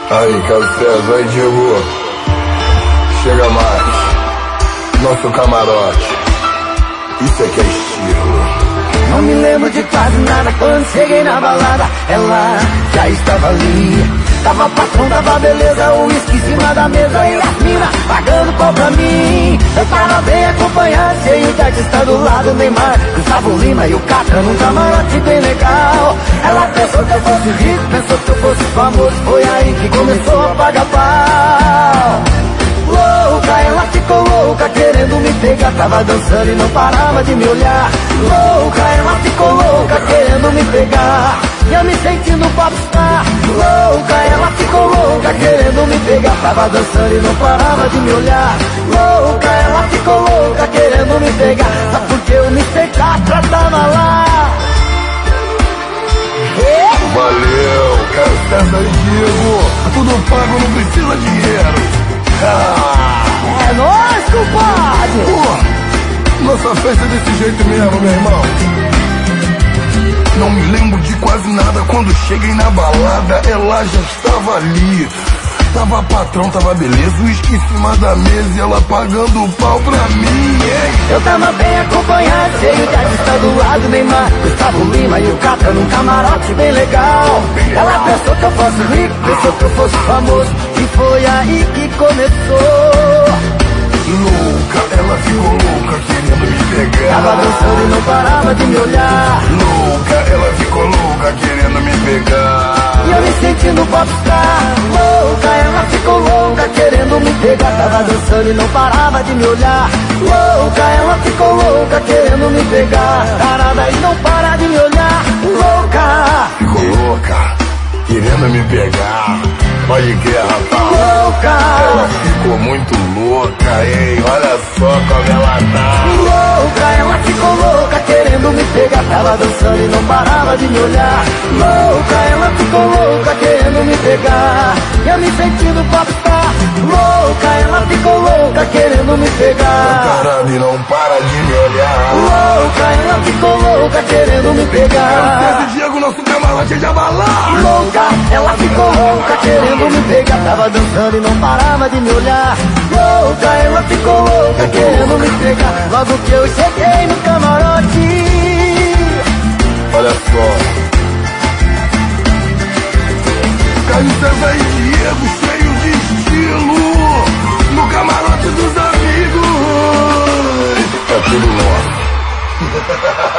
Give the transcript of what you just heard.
Aí, Carlos César, aí, Diego. Chega mais. Nosso camarote. Isso é que é estilo. Não me lembro de quase nada quando cheguei na balada. Ela já estava ali. Tava patrão, tava beleza, o uísque em cima da mesa e as mina pagando pau pra mim. Eu tava bem acompanhado, cheio de artista do lado, Neymar, Gustavo Lima e o Catra num camarote bem legal. Ela pensou que eu fosse rico, pensou que eu fosse famoso, foi aí que começou a pagar pau. Louca, ela ficou louca, querendo me pegar, tava dançando e não parava de me olhar. Louca, ela ficou louca, querendo me pegar, e eu me sentindo popstar. Louca, ela ficou louca, querendo me pegar, tava dançando e não parava de me olhar. Louca, ela ficou louca, querendo me pegar, só porque eu me Catra tava lá. Valeu, Carlos César e Diego. Tudo pago, não precisa dinheiro. É nóis, compadre. Nossa festa é desse jeito mesmo, meu irmão. Não me lembro de quase nada quando cheguei na balada. Ela já estava ali. Tava patrão, tava beleza, uísque em cima da mesa e ela pagando o pau pra mim, hein? Eu tava bem acompanhado, cheio de artista do lado, Neymar, Gustavo Lima e o Catra num camarote bem legal. Ela pensou que eu fosse rico, pensou que eu fosse famoso, e foi aí que começou. Louca, ela ficou louca, querendo me pegar. Tava dançando e não parava de me olhar. Louca, ela ficou louca, querendo me pegar, e eu me sentindo popstar. Louca, ela ficou louca, querendo me pegar, tava dançando e não parava de me olhar. Louca, ela ficou louca, querendo me pegar, parada e não para de me olhar. Louca, ficou louca, querendo me pegar. Pode crer, rapaz. Louca, ela ficou muito louca, hein? Olha só como ela tá. Louca, ela ficou louca, querendo me pegar, tava dançando e não parava de me olhar. Louca, ela ficou louca, querendo me pegar, e eu me sentindo popstar. Louca, ela ficou louca, querendo me pegar, parando e não para de me olhar. Louca, ela ficou louca, querendo me pegar. Esse Diego, nosso camarote de abalar. Louca, ela ficou louca, querendo me pegar, tava dançando e não parava de me olhar. Louca, ela ficou louca, querendo me pegar, logo que eu cheguei no camarote. Olha só, Carlos César e Diego, cheio de estilo, no camarote dos amigos. É tudo nosso.